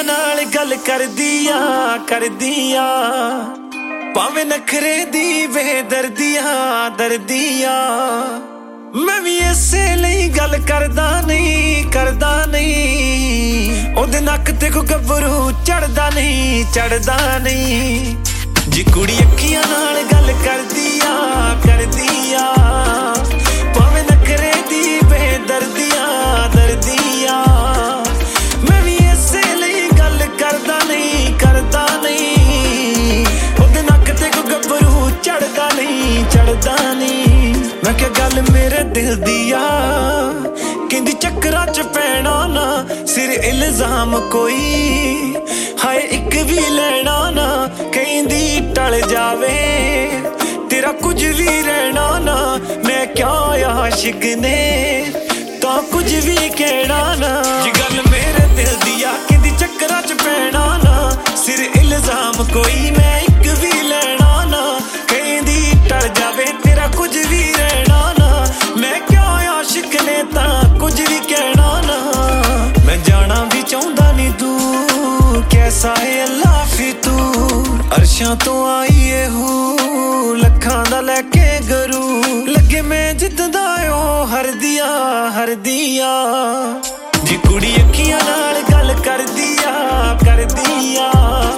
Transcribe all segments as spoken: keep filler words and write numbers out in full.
नाल गल करदी आ करदी आ भावें नखरे दी बेदर्दिया दर्दिया मैं भी इसे लई गल करदा नहीं करदा नहीं ओदे नक ते को गबरू चढ़दा नहीं चढ़दा नहीं जी कुड़ी अखियां नाल गल करदी आ करदी आ भावें नखरे दी बेदर्दिया दर्दिया मैं भी इसे लई गल करदा नहीं करदा नहीं ओदे नक ते को गबरू चढ़दा नहीं चढ़दा नहीं मैं क्या गल मेरे दिल दी आ कहंदी चक्करां च पैना ना सिर इल्जाम कोई हाय एक भी लेना ना कहंदी टल जावे तेरा कुछ भी रहना ना मैं क्या आशिक ने तो कुछ भी कहना ना जी गल मेरे दिल दी आ कहंदी चक्करां च पैना ना सिर इल्जाम कोई मैं एक भी लेना ना कहंदी टल जावे तेरा कुछ भी रहना ना मैं क्या आशिक ने ता कुछ भी कहना ना मैं जाना भी चाहता नहीं तू कैसा है अल्लाह फितूर अर्शां तो आई है हूँ लखां दा लैके गरू लगे मैं जिद्दा ओ हर दिया हर दिया जी कुड़ी अखियां नाल गल कर दिया कर दिया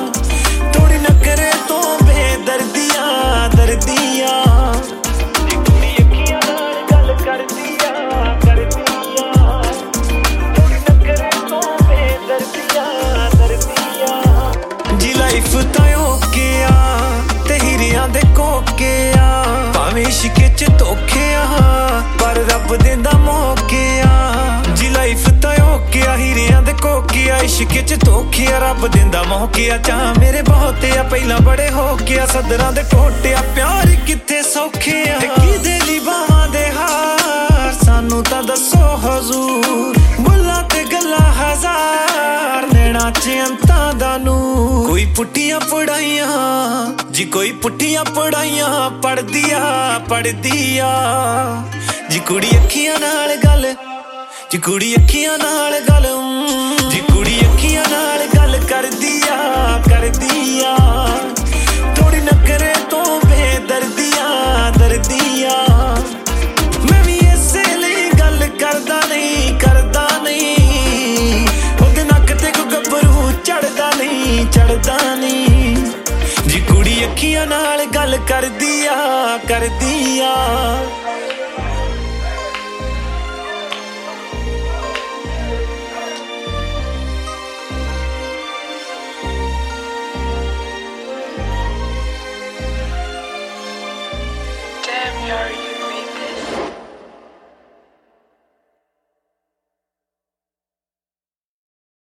थोड़ी नखरे तो बेदर्दिया दर्दिया जी कुड़ी अखियां नाल गल कर दिया कर दिया थोड़ी नखरे तो बेदर्दिया दर्दिया जी लाइफ तां ओके आ ते हीरियां दे कोके आ भावें इश्के च धोखे आ पर रब देंदा मौके आ जी लाइफ तां ओके आ हीरियां दे कोके आ इश्के च धोखे आ रब देंदा मौके आ चाह मेरे बहुत आ पहला बड़े होके आ सदरां दे टोटे आ प्यार किथे सौखे आ ते किदे लई बाहां दे हार सानू तां दसो हजूर बुल्ला ते गल्ला हजार नैना च अंतां दा नूर कोई पुट्ठियां पढ़ाइयां जी कोई पुट्ठियां पढ़ाइयां पढ़ दिया पढ़ दिया जी कुड़ी अखियां नाल गल जी कुड़ी अखियां नाल गल जी कुड़ी अखियां नाल गल कर दिया कर दिया थोड़ी नखरे तो बेदर्दिया दर्दिया मैं भी इसे लई गल करदा नहीं करदा नहीं ओदे नक ते को गबरू चढ़दा नहीं चढ़दा नहीं जी कुड़ी अखियां नाल गल कर दिया कर दिया Damn, Yari, you made this.